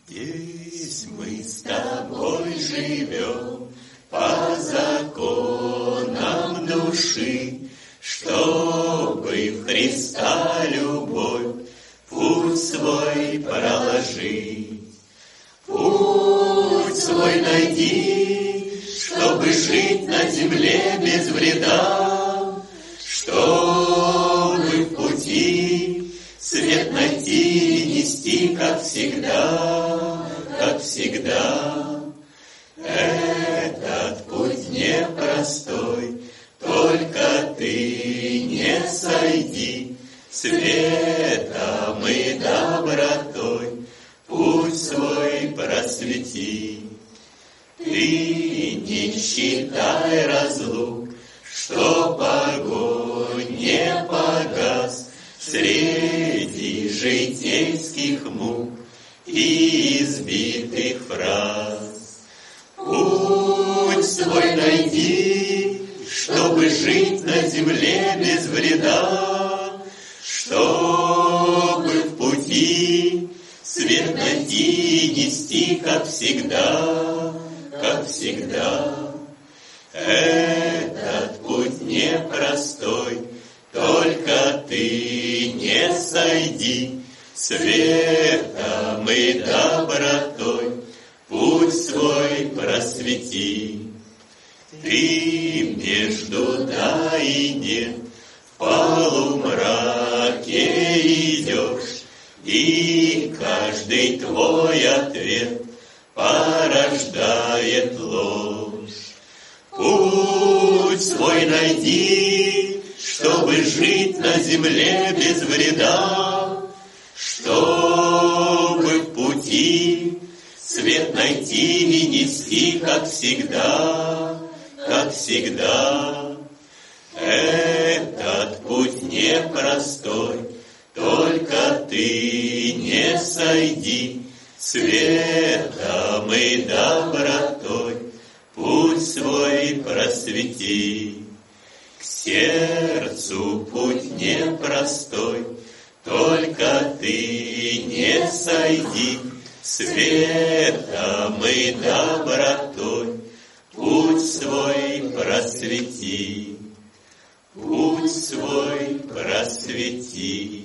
Здесь мы с тобой живем по законам души, чтобы в Христа любовь путь свой проложить. Путь свой найди, чтобы жить на земле без вреда, чтобы в пути свет найти и нести, как всегда, как всегда. Этот путь непростой, только ты не сойди, светом и добротой путь свой просвети. Ты не считай разлук, что огонь не погас среди житейских мук и избитых фраз. Путь свой найди, чтобы жить на земле без вреда, чтобы в пути свет найти и нести, как всегда, как всегда. Этот путь непростой, только ты не сойди, светом и добротой путь свой просвети. Ты между да и нет в полумраке идешь, и каждый твой ответ порождает ложь. Путь свой найди, чтобы жить на земле без вреда, чтобы в пути свет найти и нести, как всегда, как всегда. Этот путь непростой, только ты не сойди, светом и добротой путь свой просвети. К сердцу путь непростой, только ты не сойди, светом и добротой путь свой просвети. Путь свой просвети.